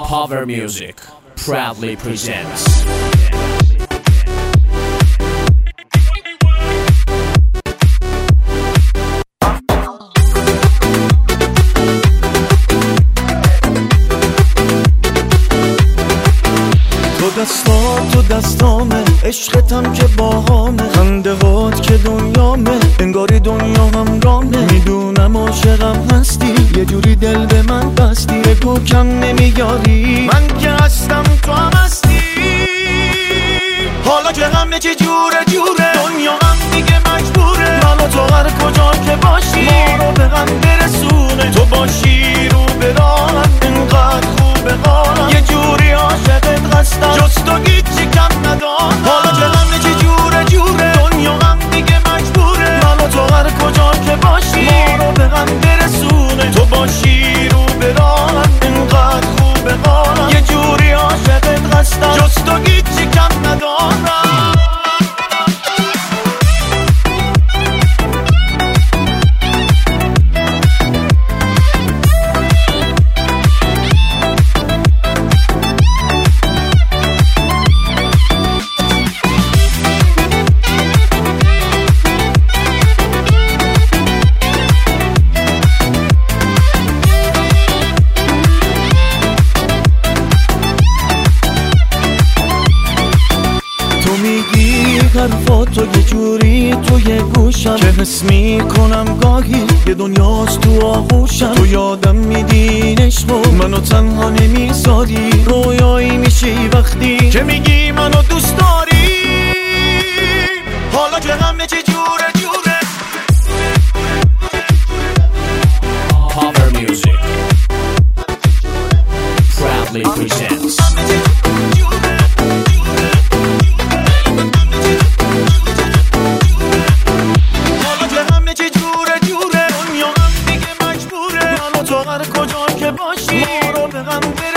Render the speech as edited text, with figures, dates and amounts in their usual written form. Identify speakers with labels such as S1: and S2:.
S1: Power Music proudly presents.
S2: تو دستامه عشقتم که باهامه خنده هات که دنیامه انگاری دنیا هم رامه میدونم عاشقم هستی یه جوری دل به من بستی بگو کم نمیاری من که هستم تو هم هستی حالا که همه چی جوره دنیا هم دیگه مجبوره من و تو هر کجا که باشی ما رو به هم برسونه تو باشی رو به راهم اینقدر خوبه حالم یه جوری عاشقت هستم جز تو هیچی کم ندارم حالا که همه چی جوره دنیا هم دیگه مجبوره من و تو هر کجا که باشی ما رو به هم برسونه تو باشی رو به راهم اینقدر خوبه حالم یه جوری عاشقت هستم جز تو هیچی کم ندارم حرفاتو یه جوری توی گوشم که حس میکنم گاهی یه دنیاست تو آغوشم تو یادم میدی عشقو منو تنها نمیذاری رویایی میشی وقتی که میگی منو دوست داری حالا که همه چی جوره
S1: Power Music proudly presents.
S2: تو هر کجا که باشی ما رو به هم